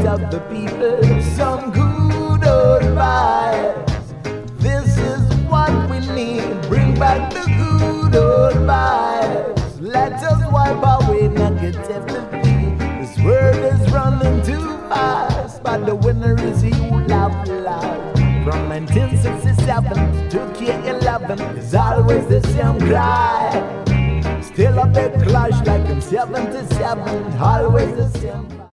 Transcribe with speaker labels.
Speaker 1: of the people some good old vibes. This is what we need. Bring back the good old vibes. Let us wipe away negativity. This world is running too fast, but the winner is you who laugh loud. From 1967 to K11 is always the same cry. Still a big clash like in 77, always the same.